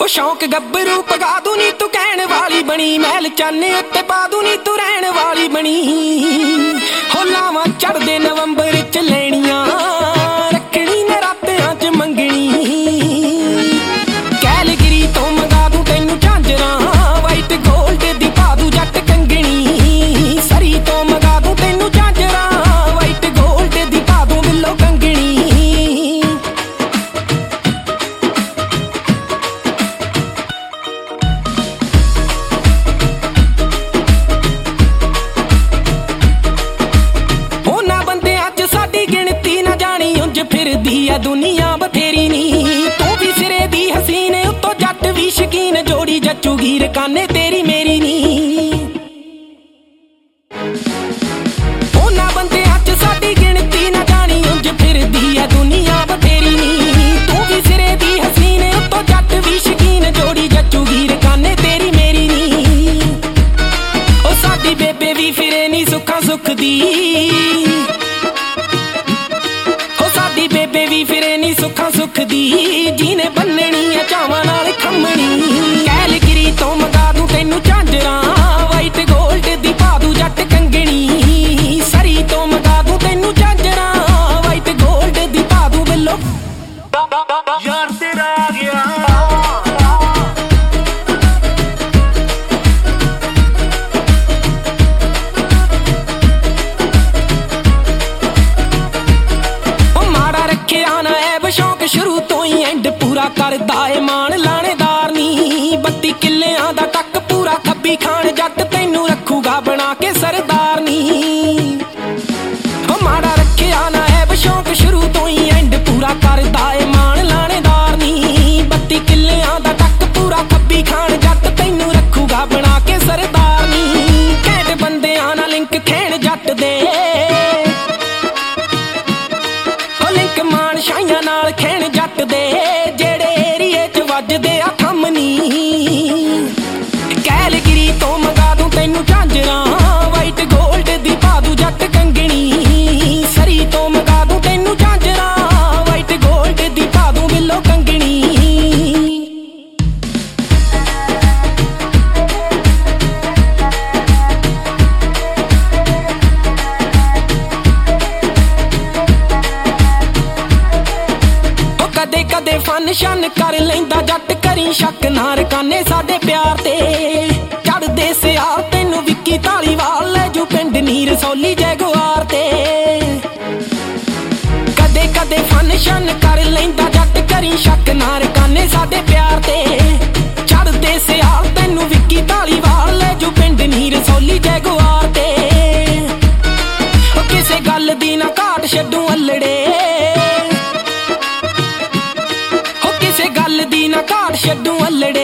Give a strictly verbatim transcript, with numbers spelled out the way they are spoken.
ओ शौक गब्बरू पगा दू नी तू कहण वाली बनी, महल चाने उत्ते पा दू नी तू रहण वाली बनी। हो लावां चढ़दे नवंबर च लैणियां, रखणी नरात्यां च मंगणी। कैलगिरी तो मंगा दू तैनू झांजरां, वाइट गोल्ड दी पा दू जट कंगणी। सरी तो मंगा दू तैनू झांजरां, वाइट गोल्ड दी पा दू बिल्लो कंगणी। फिरदी आ दुनिया बथेरी नी, तू भी सिरे दी हसीन उत्तो जट भी शकीन। जोड़ी जचूगी रकाने तेरी मेरी नी। उन्हां बंदियां च साडी गिणती ना जानी, उंज फिरदी आ दुनिया बथेरी नी। तू भी सिरे दी हसीन उत्तो जट भी शकीन। जोड़ी जचूगी रकाने तेरी मेरी नी। ओ साडी बेबे भी फिरे नी सुखा सुख दी, बेबे भी फिरे नी सुखा सुख दी। जीने बन्ननी आ चावां नाल खम्मणी। कैलगिरी तो मंगा दूं तैनू झांजरां, वाइट गोल्ड दी पा दूं जट कंगणी। सरी तो मंगा दूं तैनू झांजरां, वाइट गोल्ड दी पा दूं बिल्लो। यार तेरा आ गया शौक शुरू तो ही एंड पूरा करदा ए मान लाणेदार नी। बत्ती किल्लियां दा टक पूरा खब्बी खान जट तैनू रखूगा बना के सरदार नी। माड़ा रखिया ना ऐब शौक शुरू तो ही एंड पूरा करदा ए मान लाणेदार नी। बत्ती किल्लियां दा टक पूरा खब्बी खान जट तैनू रखूगा बना के सरदार नी। कैंट बंदियां नाल लिंक खैण जट दे, शाइयां नाल खैण जट दे। जेड़े एरिए च वजदे आ थम नी। कैलगिरी तो मंगा दूं तैनू झांजरां, वाइट गोल्ड दी पा दूं जट कंगणी। सरी तो मंगा दूं तैनू झांजरां, वाइट गोल्ड दी पा दूं बिल्लो कंगणी। कदे कदे फन शन कर लैंदा जट, करी शक ना रकाने साडे प्यार ते। चढ़दे सियार तैनू विक्की धालीवाल ले जू पिंड नीर रसौली जैगुआर ते। कदे कदे फन शन कर लैंदा जट, करी शक ना रकाने साडे प्यार ते। चढ़दे सियार तैनू विक्की धालीवाल ले जू पिंड नीर रसौली जैगुआर ते। किसे गल दी ना घाट छड्डू अल्लड़े, गल दी ना घाट छड्डू अल्लड़े।